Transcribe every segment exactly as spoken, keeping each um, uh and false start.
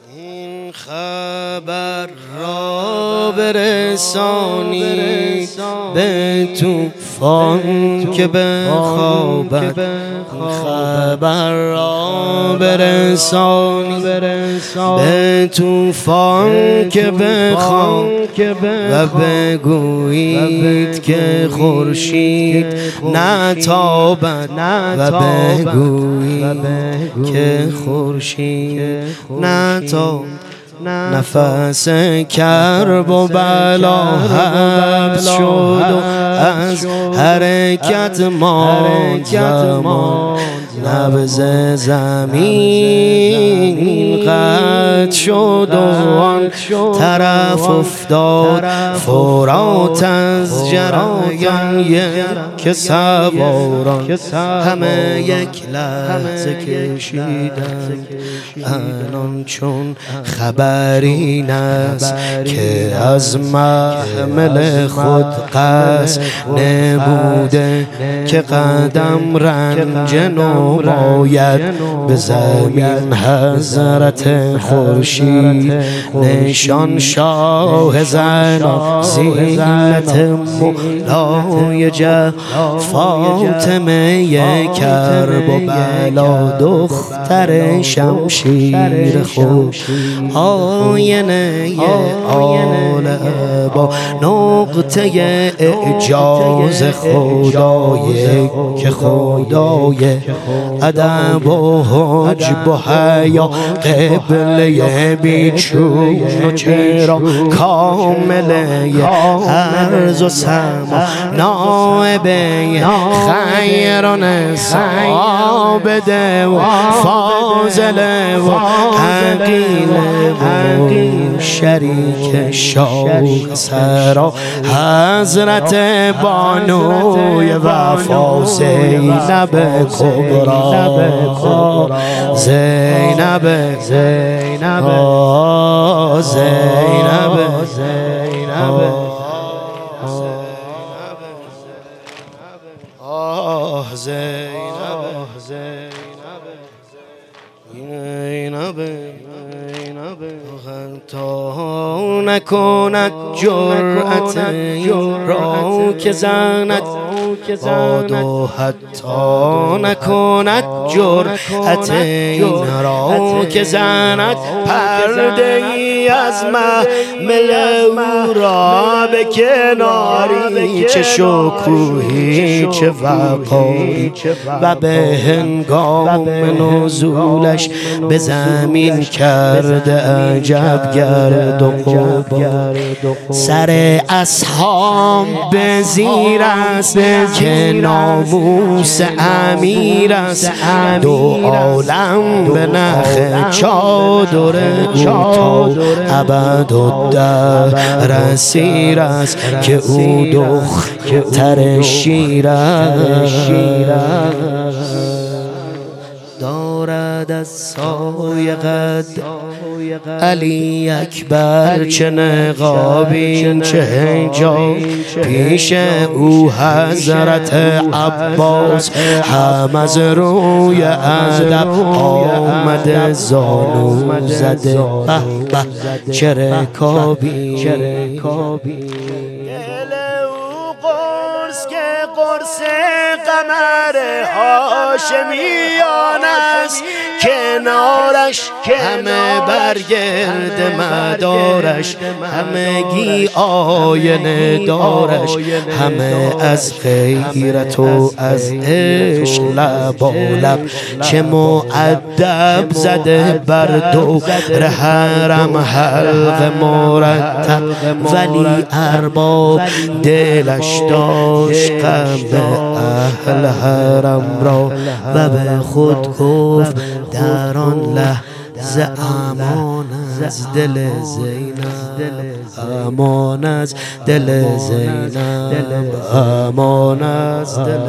این خبر را برسانید به طوفان که بخوابد، خبر را برسانید به طوفان که بخوابد و بگویید که خورشید نتابد و بگویید که خورشید نتابد. نفس کرب و بلا حبس شد و از حرکت ماند زمان، نبض زمین قطع شد و آن طرف افتاد فرات از جریان. یک سواران همه یک لحظه کشیدند، انان چون خبر این است که از محمل خود قصد نموده که قدم رنج نماید به زمین. حضرت خورشید نشان شاه زنان، زینت مولای جه فاطمه کرب و بلا دختر شمشیر خود، آینه عالم با نقطه اعجاز خدای که خدای ادب و حجب و حیا، قبله بیچون و چرا کامله عرض و سما، نائبه خیران سابده و فاضله و عقیله و شریک شاه سرا، حضرت بانوی وفا زینب کبرا، زینب زینب زینب زینب آه زینب زینب زینب تا نکند جرأت این را که زند باد و حتی نکند جرأت این را که زند پرده ای از محمل او را به کناری، چه شکوهی چه وقاری و به هنگام نزولش به زمین کرده عجب گرد و غبار. سر اصحاب به زیر است که ناموس امیر است، دو عالم به نخ چادر او تا ابد الدهر اسیر است که او دختر شیر است. دارد از سایه قد علی اکبر چه نقابین چه حجاب، پیش او حضرت عباس هم از روی ادب آمده زانو زده. به به چه رکابی قرص قمر هاشمیان است، کنارش همه برگرد مدارش، همگی آینه دارش، همه از غیرت و از عشق لبالب، چه مؤدب زده بر دور حرم حلق مرتب، ولی ارباب دلش داشت غم اهل حرم را و به خود گفت در آن لحظه امان از دل زینب، امان از دل زینب، امان از دل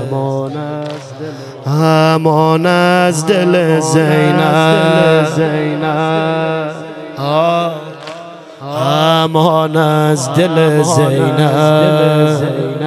امان از دل زینب، امان از دل زینب،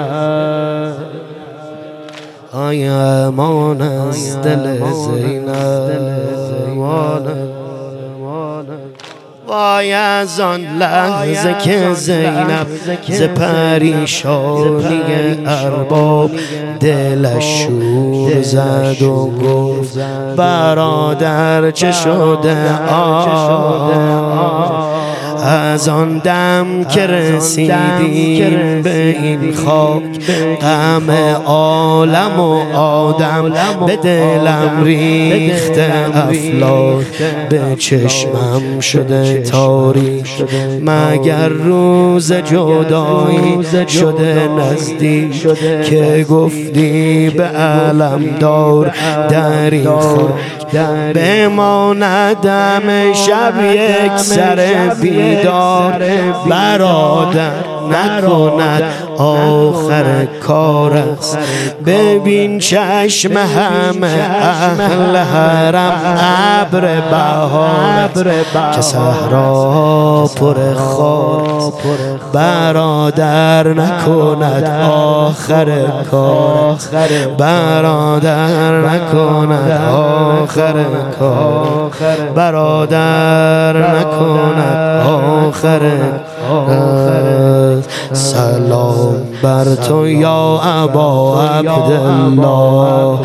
آی امان از دل زینب، وای از آن لحظه که زینب ز پریشانی ارباب دلش شور زد و گفت برادر چه شده آه از آن دم که رسیدیم به این خاک غم عالم و آدم به دلم ریخته افلاک به چشمم شده تاریک مگر روز جدایی شده نزدیک که گفتی به علم دار در این خاک بماندم شب یک سر بیدار برادر نکند آخر کار است ببین چشم همه اهل حرم ابر بهار که صحرا پر خار برادر نکند آخر کار برادر نکند آخر کار برادر نکند آخر کار سلام بر تو یا ابا عبدالله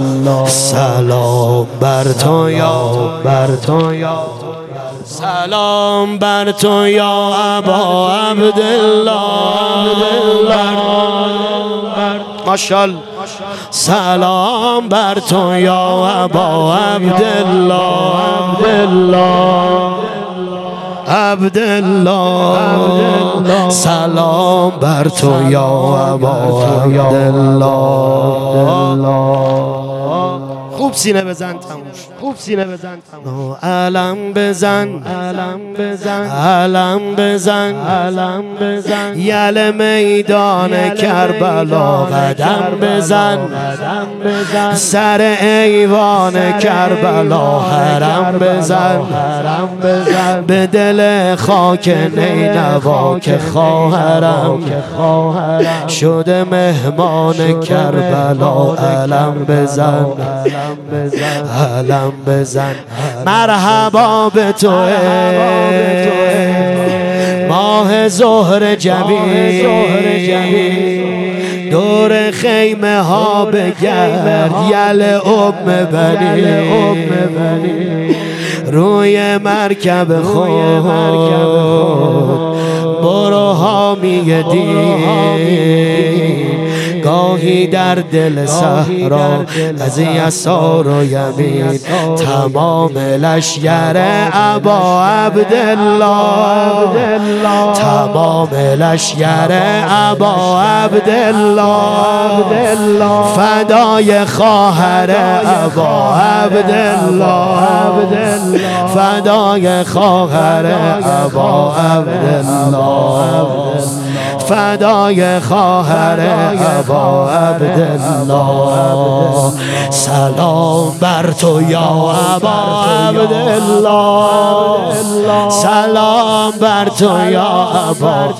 سلام بر تو یا بر تو یا سلام بر تو یا ابا عبدالله ماشاءالله سلام بر تو یا ابا عبدالله عبدالله سلام بر تو یا ابا عبدالله خوب سینه بزن تموش خوب سینه بزن تموش علم بزن علم بزن علم بزن علم بزن یل میدان کربلا قدم بزن قدم بزن سر ایوان کربلا حرم بزن حرم بزن به دل خاک نینوا که خواهرم شده مهمان کربلا علم بزن علم بزن مرحبا به تو ماه ظهر جمیل دور خیمه ها بگرد یل ام بنی روی مرکب خود برو حامی دین گاهی در دل صحرا از یسار و یمین تمام لشگر ابا عبدالله تمام لشگر ابا عبدالله فدای خواهر ابا عبدالله فدای خواهر ابا عبدالله فدای خواهر ابا عبدالله سلام بر تو یا ابا عبدالله سلام بر تو یا ابا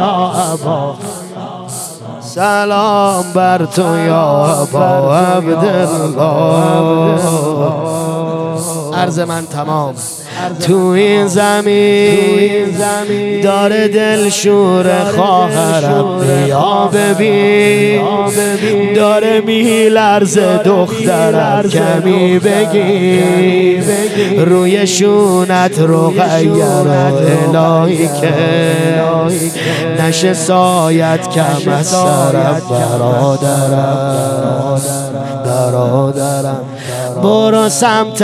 سلام بر تو یا ابا عبدالله عرض من تمام تو این زمین داره دل شور خواهرم بیا ببین داره میلرزه دخترم کمی بگی روی شونت رو غیرت الهی که نشه سایت کم از سرم برادرم برادرم برو سمت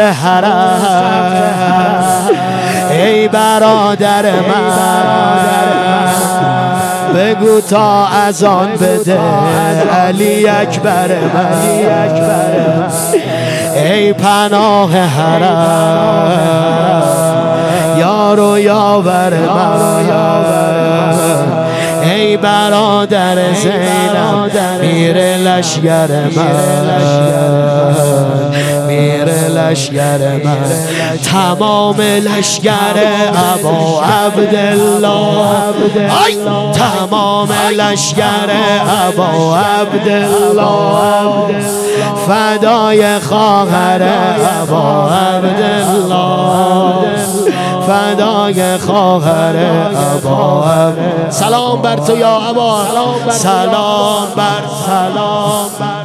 حرم ای برادر من بگو تا از آن بده علی اکبر من ای پناه حرم یار و یاور من ای برادر زینب میر لشگر من امیر لشگر من، تمام لشگر ابا عبدالله، تمام لشگر ابا عبدالله، فدای خواهر ابا عبدالله، فدای خواهر ابا عبدالله. سلام بر تو یا ابا، سلام بر سلام بر